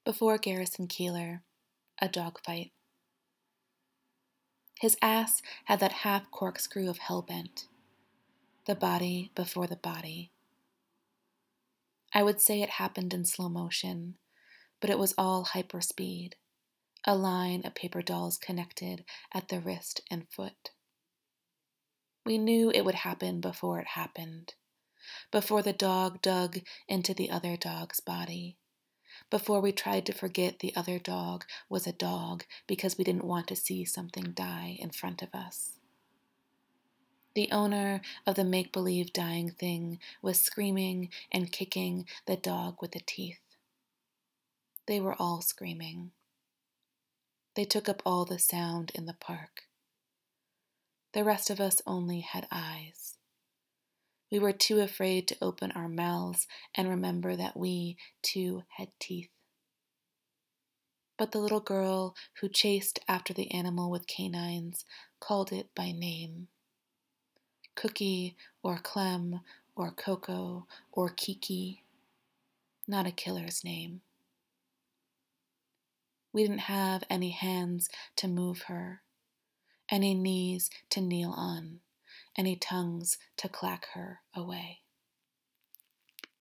Before Garrison Keillor, a dogfight. His ass had that half corkscrew of hellbent, the body before the body. I would say it happened in slow motion, but it was all hyperspeed, a line of paper dolls connected at the wrist and foot. We knew it would happen before it happened, before the dog dug into the other dog's body, before we tried to forget the other dog was a dog because we didn't want to see something die in front of us. The owner of the make-believe dying thing was screaming and kicking the dog with the teeth. They were all screaming. They took up all the sound in the park. The rest of us only had eyes. We were too afraid to open our mouths and remember that we, too, had teeth. But the little girl who chased after the animal with canines called it by name. Cookie or Clem or Coco or Kiki. Not a killer's name. We didn't have any hands to move her, any knees to kneel on, any tongues to clack her away.